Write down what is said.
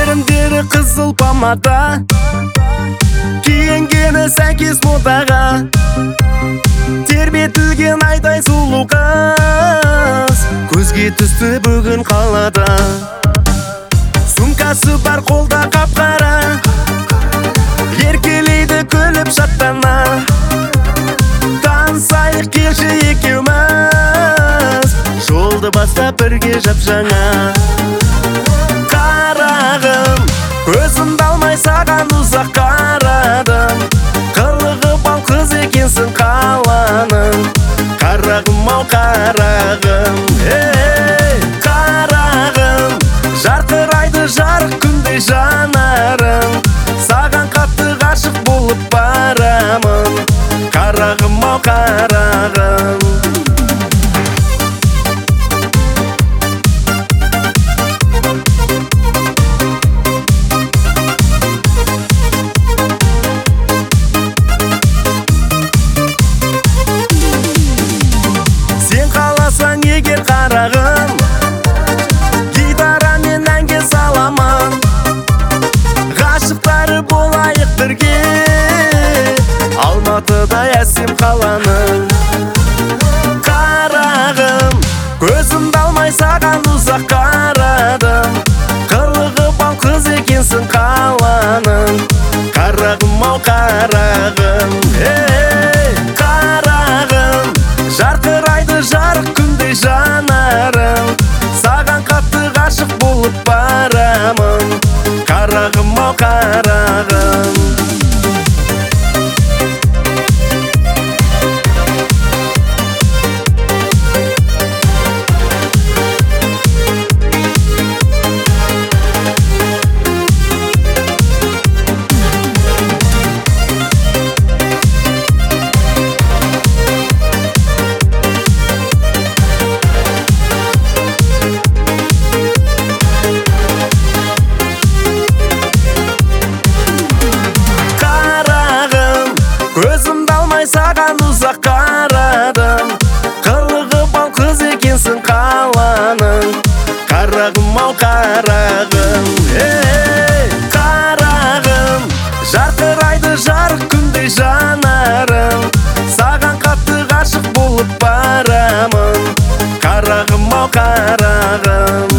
еріндері қызыл помада, киінгені сәйкес модаға, тербетілген айдай сұлу қыз, көзге түсті бүгін қалада. Сумкасы бар қолда қап-қара, еркелейді күліп шаттана. Танысайық келші екеуміз, жолды бастап бірге жап-жаңа. Қарағым, көзімді алмай саған ұзақ қарадым, қылығы бал қыз екенсің қаланың. Қарағым ау қарағым, қарағым, жарқырайды жарық күндей жанарың, саған қатты ғашық болып барамын. Қарағым ау қарағым. Сен қаласаң егер қарағым, гитарамен әнге саламын, ғашықтары болайық бірге, Алматыда әсем қаланың. Қарағым, көзімді алмай саған ұзақ қарадым, қылығы бал қыз екенсің қаланың. Қарағым ау қарағым, қарағым, жарқырайды жарық күндей жанарың, саған қатты ғашық болып барамын. Қарағым ау қарағым. Көзімді алмай саған ұзақ қарадым, қылығы бал қыз екенсің қаланың. Қарағым ау қарағым, қарағым, жарқырайды жарық күндей жанарың, саған қатты ғашық болып барамын. Қарағым ау қарағым.